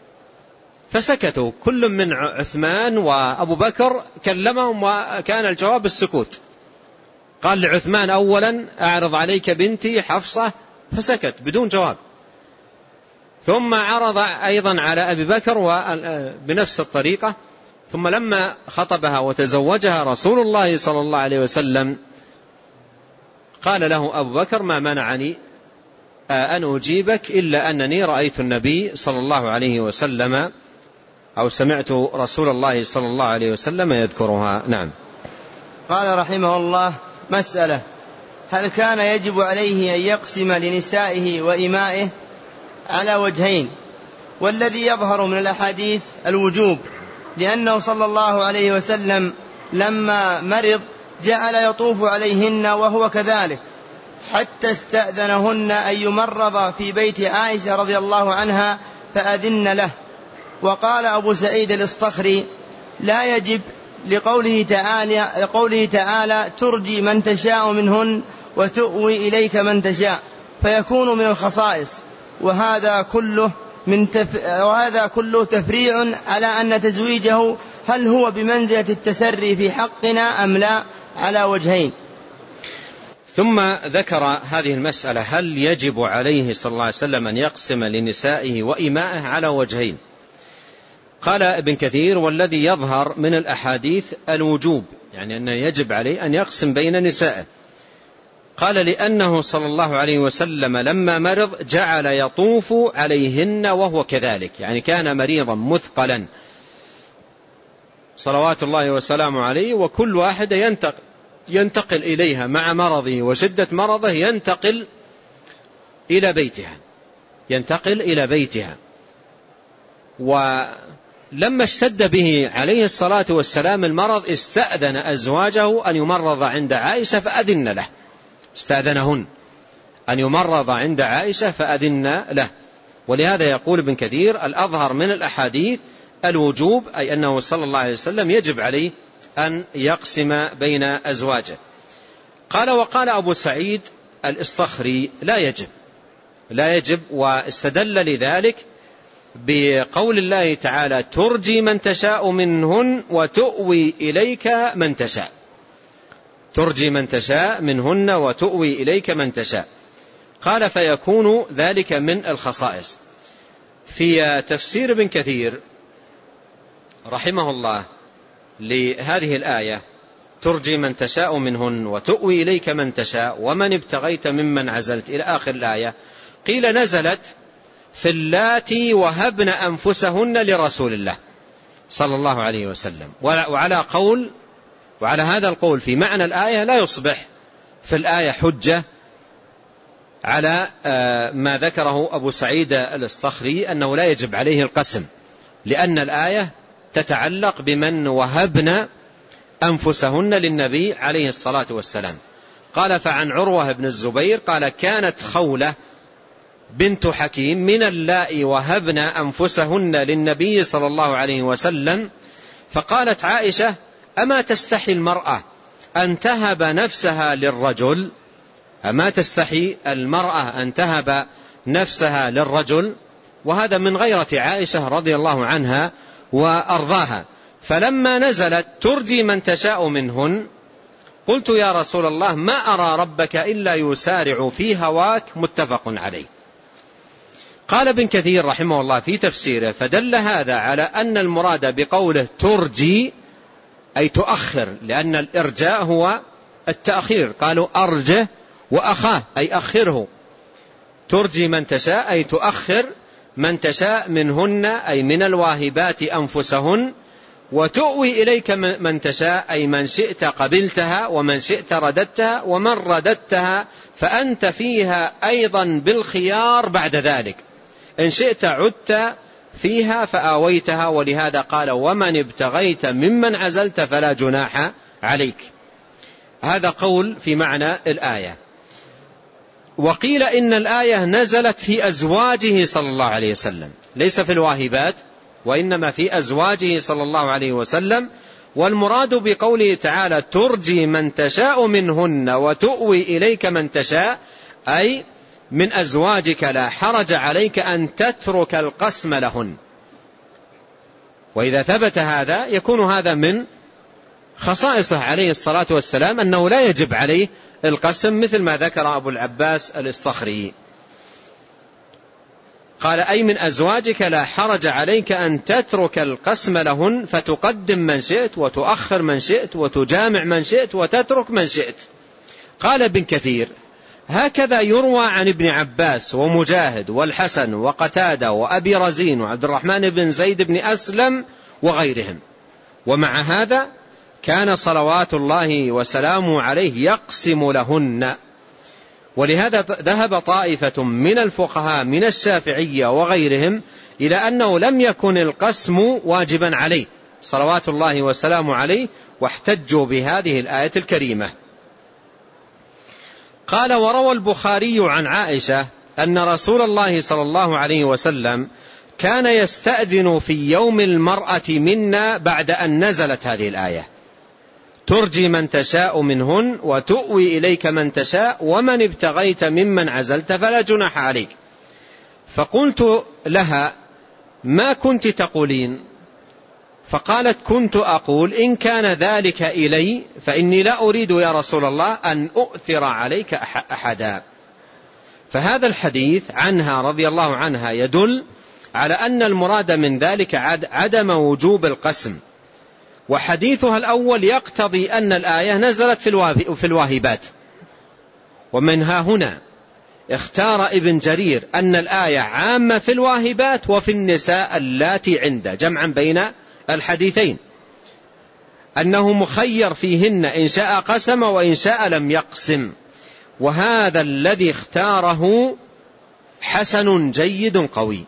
فسكتوا كل من عثمان وأبو بكر كلمهم، وكان الجواب السكوت. قال لعثمان أولا: أعرض عليك بنتي حفصة، فسكت بدون جواب. ثم عرض أيضا على أبي بكر بنفس الطريقة. ثم لما خطبها وتزوجها رسول الله صلى الله عليه وسلم قال له أبو بكر: ما منعني أن أجيبك إلا أنني رأيت النبي صلى الله عليه وسلم أو سمعت رسول الله صلى الله عليه وسلم يذكرها. نعم. قال رحمه الله: مسألة: هل كان يجب عليه أن يقسم لنسائه وإمائه على وجهين؟ والذي يظهر من الأحاديث الوجوب، لأنه صلى الله عليه وسلم لما مرض جعل يطوف عليهن وهو كذلك، حتى استأذنهن أن يمرض في بيت عائشة رضي الله عنها فأذن له. وقال أبو سعيد الإصطخري: لا يجب، لقوله تعالى, لقوله تعالى: ترجي من تشاء منهن وتؤوي إليك من تشاء، فيكون من الخصائص. وهذا كله من تف... وهذا كله تفريع على أن تزويجه هل هو بمنزلة التسري في حقنا أم لا، على وجهين. ثم ذكر هذه المسألة: هل يجب عليه صلى الله عليه وسلم أن يقسم لنسائه وإمائه على وجهين؟ قال ابن كثير: والذي يظهر من الأحاديث الوجوب، يعني أنه يجب عليه أن يقسم بين نسائه. قال: لأنه صلى الله عليه وسلم لما مرض جعل يطوف عليهن وهو كذلك، يعني كان مريضا مثقلا صلوات الله وسلامه عليه، وكل واحد ينتقل, ينتقل إليها مع مرضه وشدة مرضه، ينتقل إلى بيتها ينتقل إلى بيتها ولما اشتد به عليه الصلاة والسلام المرض استأذن أزواجه أن يمرض عند عائشة فأذن له استأذنهن أن يمرض عند عائشة فأذن له. ولهذا يقول ابن كثير: الأظهر من الأحاديث الوجوب، أي أنه صلى الله عليه وسلم يجب عليه أن يقسم بين أزواجه. قال: وقال أبو سعيد الإصطخري: لا يجب لا يجب واستدل لذلك بقول الله تعالى: ترجي من تشاء منهن وتؤوي إليك من تشاء ترجي من تشاء منهن وتؤوي إليك من تشاء. قال: فيكون ذلك من الخصائص. في تفسير ابن كثير رحمه الله لهذه الآية: ترجي من تشاء منهن وتؤوي إليك من تشاء ومن ابتغيت ممن عزلت إلى آخر الآية، قيل نزلت في اللاتي وهبن أنفسهن لرسول الله صلى الله عليه وسلم. وعلى قول وعلى هذا القول في معنى الآية لا يصبح في الآية حجة على ما ذكره أبو سعيد الأسطخري أنه لا يجب عليه القسم، لأن الآية تتعلق بمن وهبن أنفسهن للنبي عليه الصلاة والسلام. قال: فعن عروة بن الزبير قال: كانت خولة بنت حكيم من اللائي وهبن أنفسهن للنبي صلى الله عليه وسلم، فقالت عائشة: أما تستحي المرأة أن تهب نفسها للرجل؟ أما تستحي المرأة أن تهب نفسها للرجل؟ وهذا من غيرة عائشة رضي الله عنها وأرضاها. فلما نزلت: ترجي من تشاء منهن، قلت: يا رسول الله، ما أرى ربك إلا يسارع في هواك. متفق عليه. قال ابن كثير رحمه الله في تفسيره: فدل هذا على أن المراد بقوله ترجي أي تؤخر، لأن الإرجاء هو التأخير. قالوا: أرجه وأخاه أي أخره. ترجي من تشاء أي تؤخر من تشاء منهن أي من الواهبات أنفسهن، وتؤوي إليك من تشاء أي من شئت قبلتها ومن شئت رددتها، ومن رددتها فأنت فيها أيضا بالخيار بعد ذلك، إن شئت عدت فيها فآويتها. ولهذا قال: ومن ابتغيت ممن عزلت فلا جناح عليك. هذا قول في معنى الآية. وقيل إن الآية نزلت في أزواجه صلى الله عليه وسلم، ليس في الواهبات، وإنما في أزواجه صلى الله عليه وسلم. والمراد بقوله تعالى: ترجي من تشاء منهن وتؤوي إليك من تشاء، أي من أزواجك لا حرج عليك أن تترك القسم لهن. وإذا ثبت هذا يكون هذا من خصائصه عليه الصلاة والسلام أنه لا يجب عليه القسم، مثل ما ذكر أبو العباس الأسطخري. قال: أي من أزواجك لا حرج عليك أن تترك القسم لهن، فتقدم من شئت وتؤخر من شئت وتجامع من شئت وتترك من شئت. قال ابن كثير: هكذا يروى عن ابن عباس ومجاهد والحسن وقتادة وأبي رزين وعبد الرحمن بن زيد بن أسلم وغيرهم. ومع هذا كان صلوات الله وسلامه عليه يقسم لهن. ولهذا ذهب طائفة من الفقهاء من الشافعية وغيرهم إلى أنه لم يكن القسم واجبا عليه صلوات الله وسلامه عليه، واحتجوا بهذه الآية الكريمة. قال: وروى البخاري عن عائشة أن رسول الله صلى الله عليه وسلم كان يستأذن في يوم المرأة منا بعد أن نزلت هذه الآية: ترجي من تشاء منهن وتؤوي إليك من تشاء ومن ابتغيت ممن عزلت فلا جناح عليك. فقلت لها: ما كنت تقولين؟ فقالت: كنت أقول: إن كان ذلك إلي فإني لا أريد يا رسول الله أن أؤثر عليك أحدا. فهذا الحديث عنها رضي الله عنها يدل على أن المراد من ذلك عدم وجوب القسم. وحديثها الأول يقتضي أن الآية نزلت في الواهبات. ومنها هنا اختار ابن جرير أن الآية عامة في الواهبات وفي النساء اللاتي عنده، جمعا بين الحديثين، أنه مخير فيهن إن شاء قسم وإن شاء لم يقسم. وهذا الذي اختاره حسن جيد قوي.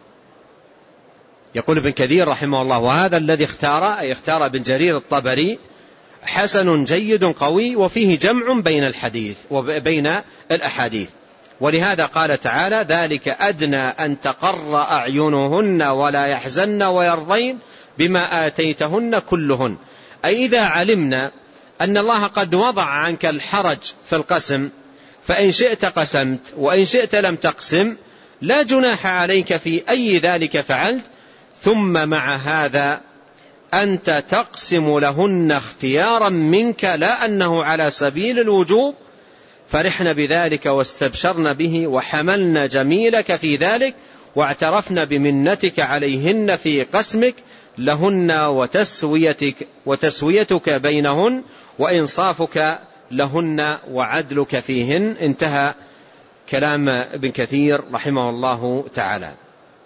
يقول ابن كثير رحمه الله: وهذا الذي اختار أي اختار ابن جرير الطبري حسن جيد قوي، وفيه جمع بين الحديث وبين الأحاديث. ولهذا قال تعالى: ذلك أدنى أن تقر أعينهن ولا يحزن ويرضين بما آتيتهن كلهن. أي إذا علمنا أن الله قد وضع عنك الحرج في القسم، فإن شئت قسمت وإن شئت لم تقسم، لا جناح عليك في أي ذلك فعلت. ثم مع هذا أنت تقسم لهن اختيارا منك، لا أنه على سبيل الوجوب. فرحن بذلك واستبشرن به وحملن جميلك في ذلك، واعترفن بمنتك عليهن في قسمك لهن وتسويتك, وتسويتك بينهن وإنصافك لهن وعدلك فيهن. انتهى كلام ابن كثير رحمه الله تعالى.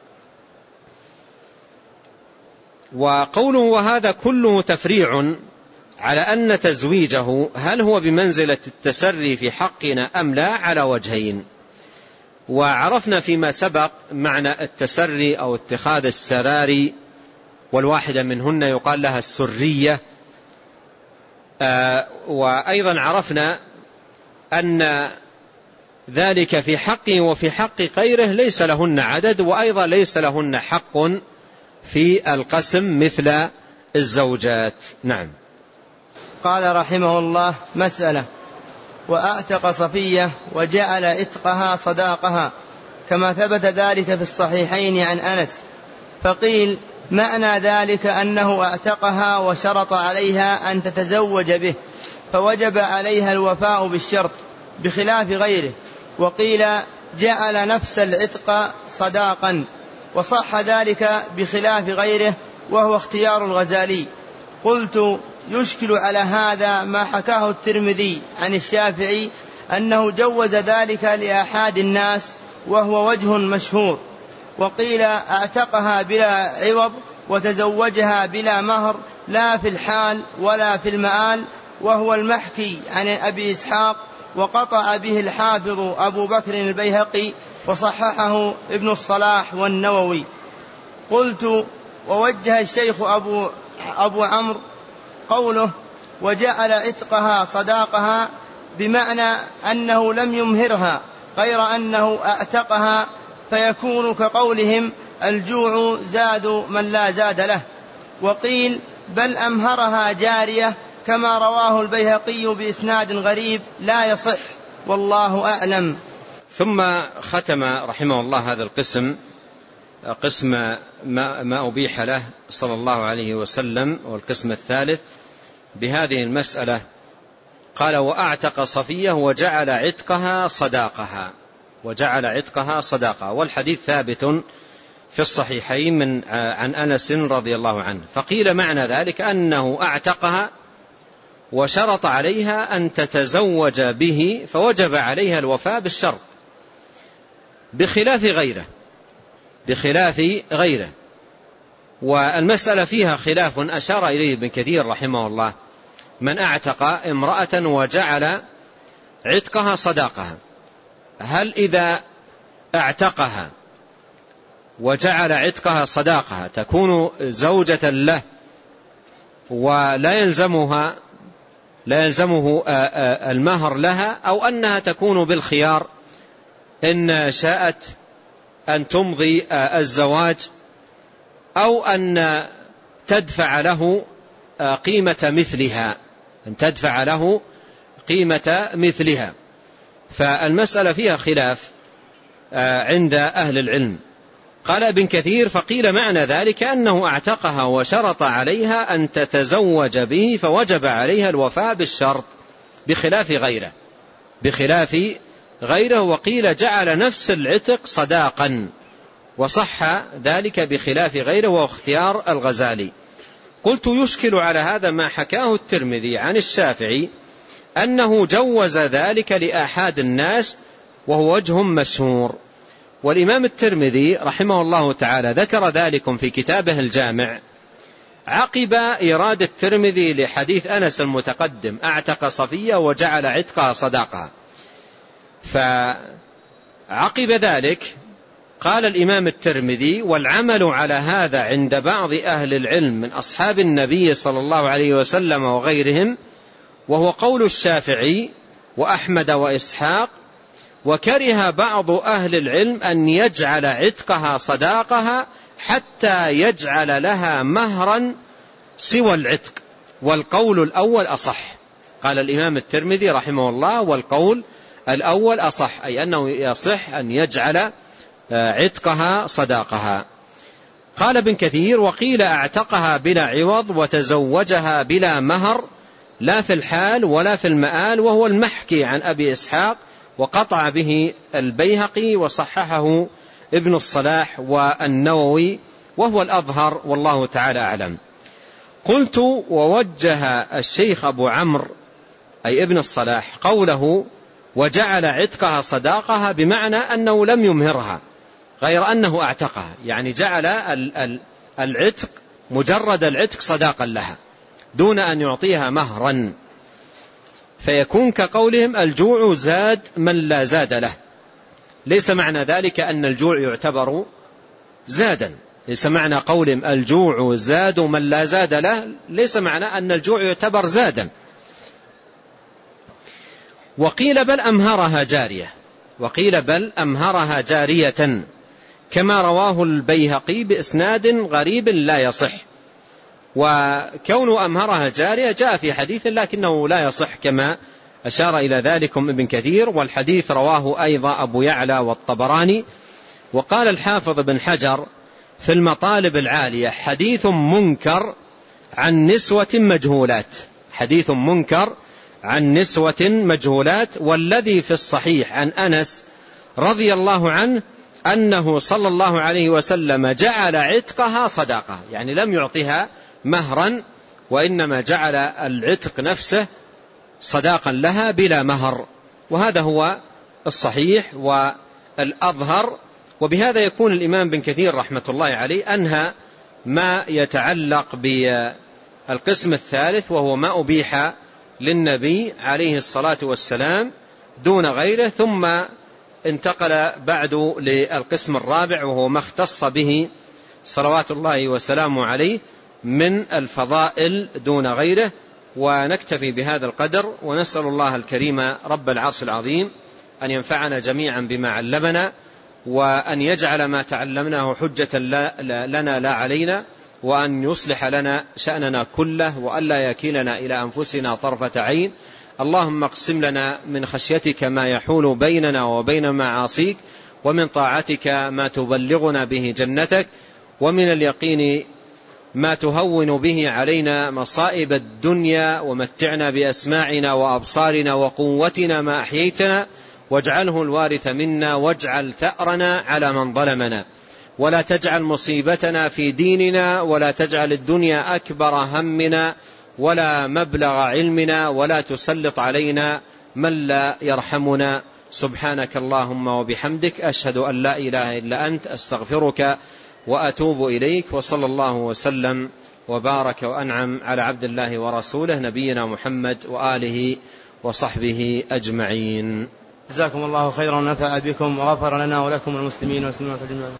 وقوله وهذا كله تفريع على أن تزويجه هل هو بمنزلة التسري في حقنا أم لا على وجهين. وعرفنا فيما سبق معنى التسري أو اتخاذ السراري، والواحدة منهن يقال لها السرية. آه وأيضا عرفنا أن ذلك في حقه وفي حق غيره ليس لهن عدد، وأيضا ليس لهن حق في القسم مثل الزوجات. نعم. قال رحمه الله: مسألة: وأعتق صفية وجعل عتقها صداقها، كما ثبت ذلك في الصحيحين عن أنس. فقيل: معنى ذلك أنه اعتقها وشرط عليها أن تتزوج به، فوجب عليها الوفاء بالشرط بخلاف غيره. وقيل: جعل نفس العتق صداقا، وصح ذلك بخلاف غيره، وهو اختيار الغزالي. قلت: يشكل على هذا ما حكاه الترمذي عن الشافعي أنه جوز ذلك لأحد الناس، وهو وجه مشهور. وقيل: اعتقها بلا عوض وتزوجها بلا مهر، لا في الحال ولا في المآل، وهو المحكي عن أبي إسحاق، وقطع به الحافظ أبو بكر البيهقي، وصححه ابن الصلاح والنووي. قلت: ووجه الشيخ أبو, أبو عمرو قوله وجعل عتقها صداقها بمعنى أنه لم يمهرها، غير أنه اعتقها، فيكون كقولهم الجوع زاد من لا زاد له. وقيل: بل أمهرها جارية، كما رواه البيهقي بإسناد غريب لا يصح، والله أعلم. ثم ختم رحمه الله هذا القسم، قسم ما, ما أبيح له صلى الله عليه وسلم، والقسم الثالث بهذه المسألة. قال: وأعتق صفية وجعل عتقها صداقها، وجعل عتقها صداقها. والحديث ثابت في الصحيحين من عن أنس رضي الله عنه. فقيل معنى ذلك أنه أعتقها وشرط عليها أن تتزوج به، فوجب عليها الوفاء بالشرط بخلاف غيره بخلاف غيره والمسألة فيها خلاف أشار إليه ابن كثير رحمه الله: من اعتق امرأة وجعل عتقها صداقها، هل إذا اعتقها وجعل عتقها صداقها تكون زوجة له ولا يلزمها لا يلزمه المهر لها، أو أنها تكون بالخيار إن شاءت أن تمضي الزواج، أو أن تدفع له قيمة مثلها أن تدفع له قيمة مثلها فالمسألة فيها خلاف عند أهل العلم. قال ابن كثير: فقيل معنى ذلك أنه اعتقها وشرط عليها أن تتزوج به، فوجب عليها الوفاء بالشرط بخلاف غيره بخلاف غيره وقيل: جعل نفس العتق صداقا، وصح ذلك بخلاف غيره، واختيار الغزالي. قلت: يشكل على هذا ما حكاه الترمذي عن الشافعي أنه جوز ذلك لآحاد الناس، وهو وجه مشهور. والإمام الترمذي رحمه الله تعالى ذكر ذلك في كتابه الجامع عقب إيراد الترمذي لحديث أنس المتقدم: اعتق صفية وجعل عتقها صداقها. فعقب ذلك قال الإمام الترمذي: والعمل على هذا عند بعض أهل العلم من أصحاب النبي صلى الله عليه وسلم وغيرهم، وهو قول الشافعي وأحمد وإسحاق. وكره بعض أهل العلم أن يجعل عتقها صداقها حتى يجعل لها مهرا سوى العتق، والقول الأول أصح. قال الإمام الترمذي رحمه الله: والقول الأول أصح، أي أنه يصح أن يجعل عتقها صداقها. قال ابن كثير: وقيل اعتقها بلا عوض وتزوجها بلا مهر، لا في الحال ولا في المآل، وهو المحكي عن أبي إسحاق، وقطع به البيهقي، وصححه ابن الصلاح والنووي، وهو الأظهر، والله تعالى أعلم. قلت: ووجه الشيخ أبو عمرو أي ابن الصلاح قوله وجعل عتقها صداقها بمعنى أنه لم يمهرها، غير أنه اعتقها، يعني جعل العتق مجرد العتق صداقا لها دون أن يعطيها مهرا، فيكون كقولهم الجوع زاد من لا زاد له. ليس معنى ذلك أن الجوع يعتبر زادا، ليس معنى قولهم الجوع زاد من لا زاد له، ليس معنى أن الجوع يعتبر زادا. وقيل بل أمهرها جارية، وقيل بل أمهرها جارية كما رواه البيهقي بإسناد غريب لا يصح. وكون أمهرها جارية جاء في حديث لكنه لا يصح كما أشار إلى ذلك ابن كثير، والحديث رواه أيضا أبو يعلى والطبراني. وقال الحافظ بن حجر في المطالب العالية حديث منكر عن نسوة مجهولات، حديث منكر عن نسوة مجهولات. والذي في الصحيح عن أنس رضي الله عنه أنه صلى الله عليه وسلم جعل عتقها صداقة، يعني لم يعطيها مهرا، وإنما جعل العتق نفسه صداقا لها بلا مهر، وهذا هو الصحيح والأظهر. وبهذا يكون الإمام بن كثير رحمة الله عليه أنهى ما يتعلق بالقسم الثالث، وهو ما أبيح للنبي عليه الصلاة والسلام دون غيره، ثم انتقل بعد للقسم الرابع، وهو ما اختص به صلوات الله وسلامه عليه من الفضائل دون غيره. ونكتفي بهذا القدر، ونسأل الله الكريم رب العرش العظيم أن ينفعنا جميعا بما علمنا، وأن يجعل ما تعلمناه حجة لنا لا علينا، وأن يصلح لنا شأننا كله، وأن لا يكلنا إلى أنفسنا طرفة عين. اللهم اقسم لنا من خشيتك ما يحول بيننا وبين معاصيك، ومن طاعتك ما تبلغنا به جنتك، ومن اليقين ما تهون به علينا مصائب الدنيا، ومتعنا بأسماعنا وأبصارنا وقوتنا ما أحييتنا، واجعله الوارث منا، واجعل ثأرنا على من ظلمنا، ولا تجعل مصيبتنا في ديننا، ولا تجعل الدنيا أكبر همنا ولا مبلغ علمنا، ولا تسلط علينا من لا يرحمنا. سبحانك اللهم وبحمدك، أشهد أن لا إله إلا أنت، أستغفرك وأتوب إليك. وصلى الله وسلم وبارك وأنعم على عبد الله ورسوله نبينا محمد وآله وصحبه أجمعين. جزاكم الله خيرا ونفع بكم وغفر لنا ولكم المسلمين والمسلمات جميعا.